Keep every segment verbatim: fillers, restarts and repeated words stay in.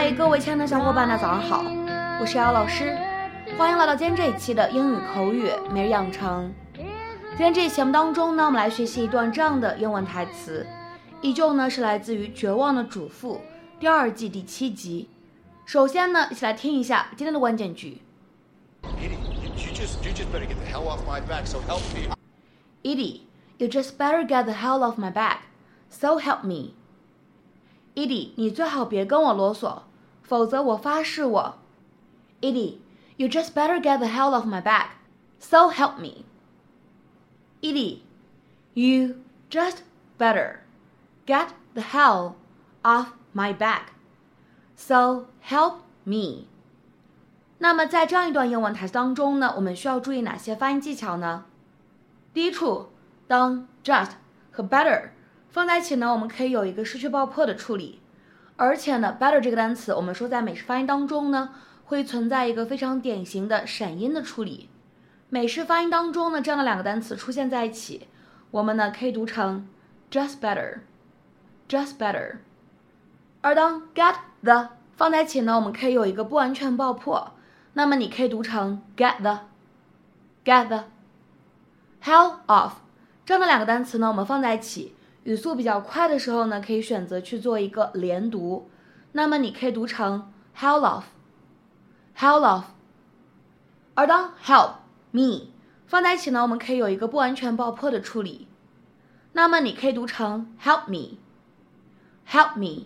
嘿，各位亲爱的小伙伴呢，早上好，我是瑶老师，欢迎来到今天这一期的英语口语每日养成。今天这一期节目当中呢，我们来学习一段这样的英文台词，依旧呢是来自于《绝望的主妇》第二季第七集。首先呢，一起来听一下今天的关键句。 Edie, you just, you just better get the hell off my back, so help me. Edie, you just better get the hell off my back, so help me. Edie, 你最好别跟我啰嗦，否则我发誓我。Edie, you just better get the hell off my back, so help me. Edie, you just better get the hell off my back, so help me. 那么在这样一段英文台词当中呢，我们需要注意哪些发音技巧呢？第一处，当 just 和 better 放在一起呢，我们可以有一个失去爆破的处理，而且呢 better 这个单词我们说在美式发音当中呢，会存在一个非常典型的闪音的处理。美式发音当中呢，这样的两个单词出现在一起，我们呢可以读成 just better just better。 而当 get the 放在一起呢，我们可以有一个不完全爆破，那么你可以读成 get the get the。 hell off 这样的两个单词呢，我们放在一起，语速比较快的时候呢，可以选择去做一个连读，那么你可以读成 hell off hell off。 而当 help me 放在一起呢，我们可以有一个不完全爆破的处理，那么你可以读成 help me help me。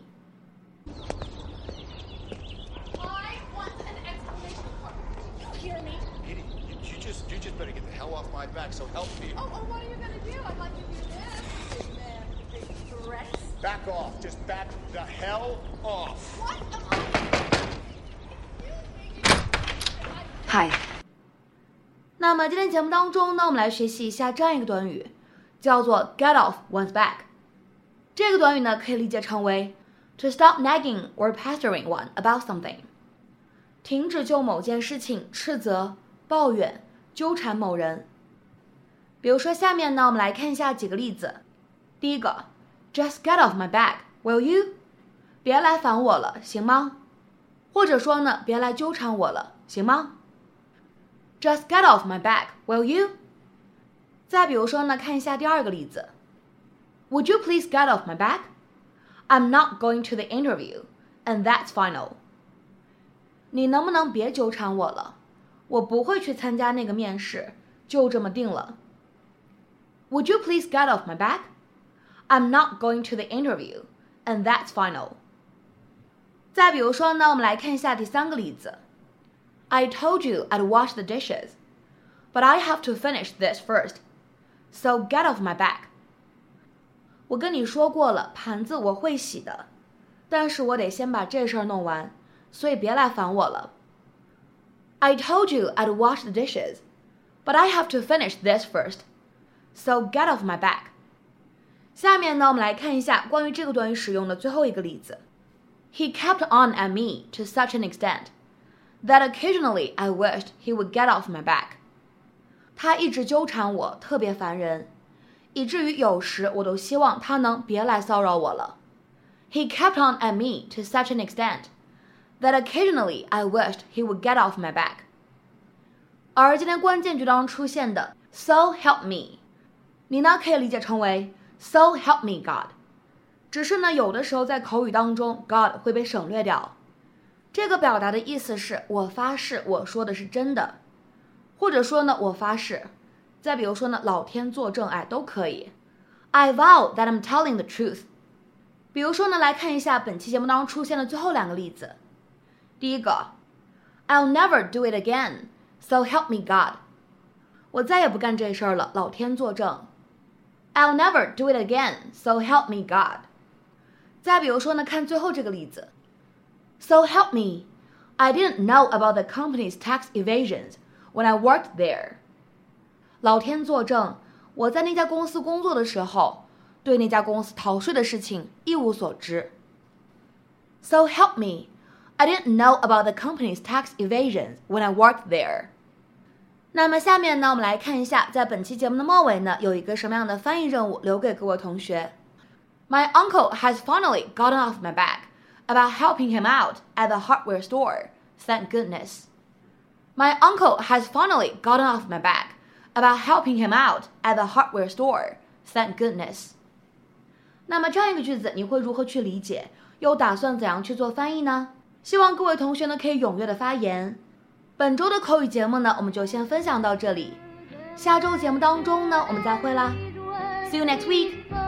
You just better get the hell off my back, so help me. Oh, oh what are you going to do? I'd like you to do this. Big man, big threats. Back off. Just back the hell off. What am I? 嗨，那么今天节目当中呢，我们来学习一下这样一个短语，叫做 get off one's back。 这个短语呢，可以理解成为 to stop nagging or pestering one about something， 停止就某件事情斥责、抱怨、纠缠某人。比如说下面呢，我们来看一下几个例子。第一个 Just get off my back, will you？ 别来烦我了，行吗？或者说呢，别来纠缠我了，行吗？ Just get off my back, will you？ 再比如说呢，看一下第二个例子。Would you please get off my back? I'm not going to the interview, and that's final. 你能不能别纠缠我了？我不会去参加那个面试，就这么定了。Would you please get off my back? I'm not going to the interview, and that's final. 再比如说呢，我们来看一下第三个例子。I told you I'd wash the dishes, but I have to finish this first, so get off my back. 我跟你说过了，盘子我会洗的，但是我得先把这事儿弄完，所以别来烦我了。I told you I'd wash the dishes, but I have to finish this first, so get off my back. 下面呢，我们来看一下关于这个短语使用的最后一个例子。He kept on at me to such an extent that occasionally I wished he would get off my back. 他一直纠缠我，特别烦人，以至于有时我都希望他能别来骚扰我了。He kept on at me to such an extent that occasionally I wished he would get off my back. 而今天关键句当中出现的 so help me， 你呢可以理解成为 so help me God， 只是呢有的时候在口语当中 God 会被省略掉。这个表达的意思是我发誓我说的是真的，或者说呢我发誓，再比如说呢老天作证，哎都可以。I vow that I'm telling the truth。 比如说呢来看一下本期节目当中出现的最后两个例子。第一个 I'll never do it again, so help me God。 我再也不干这事儿了，老天作证。I'll never do it again, so help me God。 再比如说呢看最后这个例子。So help me, I didn't know about the company's tax evasions when I worked there. 老天作证，我在那家公司工作的时候，对那家公司逃税的事情一无所知。So help me, I didn't know about the company's tax evasions when I worked there. 那么下面呢，我们来看一下，在本期节目的末尾呢，有一个什么样的翻译任务留给各位同学。My uncle has finally gotten off my back, about helping him out at the hardware store. Thank goodness. My uncle has finally gotten off my back about helping him out at the hardware store. Thank goodness. 那么这样一个句子你会如何去理解？又打算怎样去做翻译呢？希望各位同学呢可以踊跃的发言。本周的口语节目呢，我们就先分享到这里。下周节目当中呢，我们再会啦。See you next week.